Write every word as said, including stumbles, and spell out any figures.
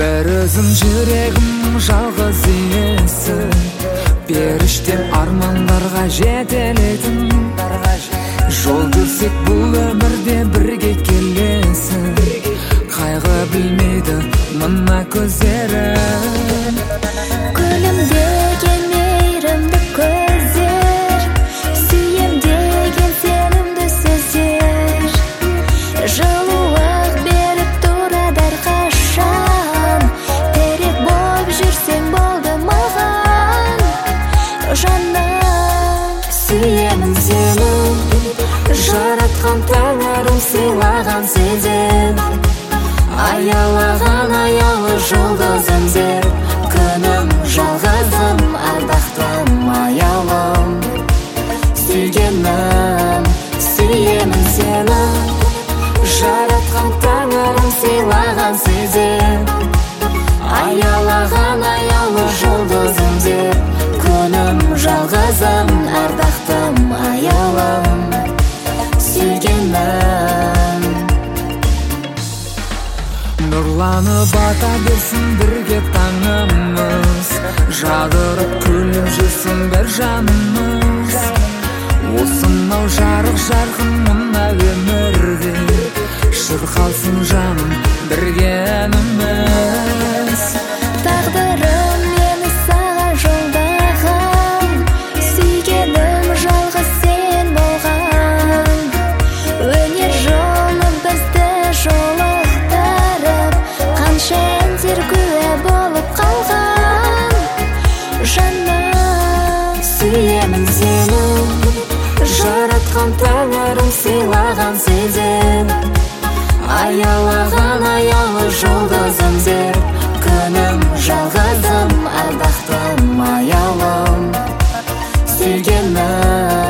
бір өзің жүрегім жалғыз иесі, періштем армандарға жетелейтін. Жол көрсек бұл өмірде бірге келесің, қайғы білмейді мына көздерің. Күлімдеген мейірімді көздер, сүйем деген сенімді сөздер, жылуық беріп тұрады әрқашан. Керек болып жүрсең болды маған, жаным, сүйемін сені. Жаратқан тәңірім сыйлаған сезім, аялаған аялы жұлдызым деп, күнім жалғызым, ардақтым аялым. Сүйгенім, сүйемін сені. Жаратқан тәңірім сыйлаған сезім, аялаған аялы жұлдызым деп, күнім жалғызым, ардақтым аялым. Сүйгенім, нұрланып бата берсін бірге таңымыз, жадырып күліп жүрсін бір жанымыз. Осынау жарық жарқын мына өмірде, шырқалсын жаным бірге әніміз. тағдырым мені саған жолдаған, сүйгенім жалғыз сен болған. Өнер жолы бізді жолықтырып, қанша әндер куә болып қалған. Жаным, сүйемін сені. Жаратқан тәңірім сыйлаған сезім, аялаған аялы жұлдызым деп, күнім жалғызым, ардақтым аялым. Сүйгенім.